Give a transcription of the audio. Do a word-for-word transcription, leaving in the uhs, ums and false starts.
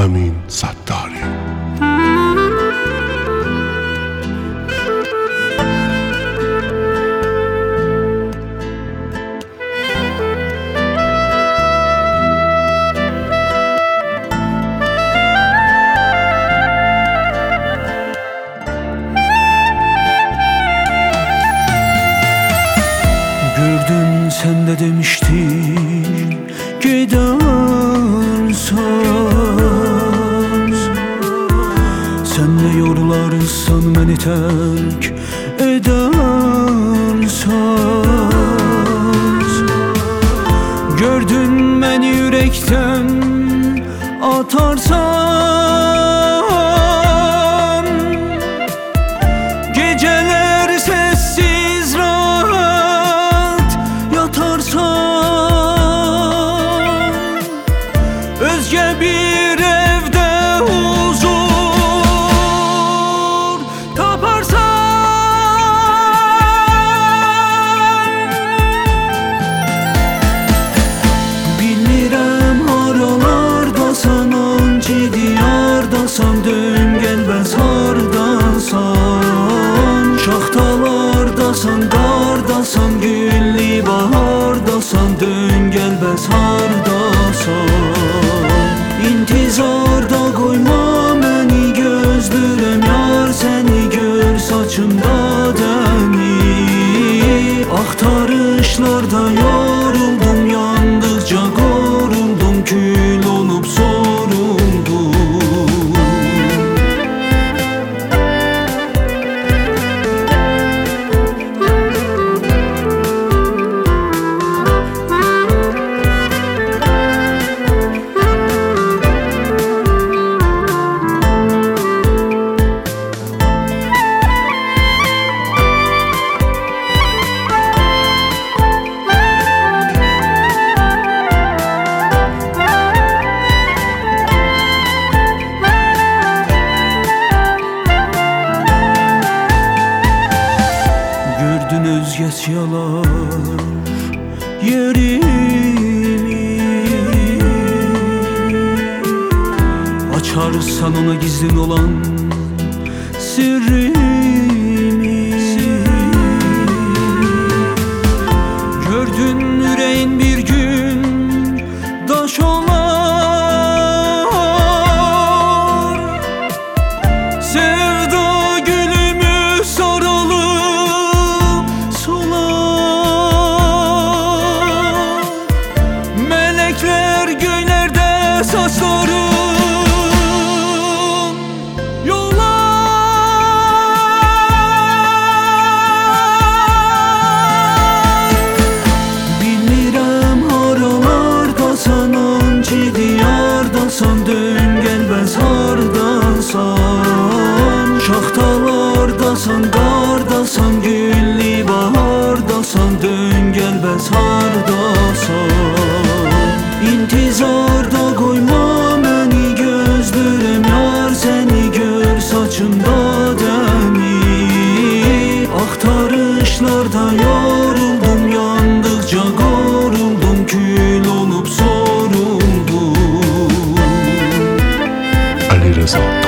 Amin Sattari. Gördün sen de demiştin gidersen, sen de yorularsan beni terk edersen. Gördün beni yürekten atarsan, geceler sessiz rahat yatarsan, özge bir evde huzur taparsan. Bilmirəm haralardasan, hangi diyardasan, dön gelmez hardasan. Şaxtalardasan, qardasan, güllü bahardasan, dön gelmez hardasan. İntizarda koyma məni, gözlürəm yar səni, gör saçımda dəni. Axtarışlarda yoruldum, yandıkça koruldum, kül olup soruldum. Gördün özgeç yalar yerimi, açarsan ona gizlin olan sirrimi. Gördün yüreğin bir gün daş olar, sevda gülümü saralım solar. Melekler göylerde saçların yollar. Bilmirəm haralardasan, hangi diyardasan, dön gelmez hardasan. Şaxtalardasan, qardasan, güllü bahardasan, dön gelmez hardasan. İntizarda koyma məni, gözlürəm yar səni, gör saçımda dəni. Axtarışlarda yoruldum, yandıkça koruldum, kül olup soruldum. Ali Rıza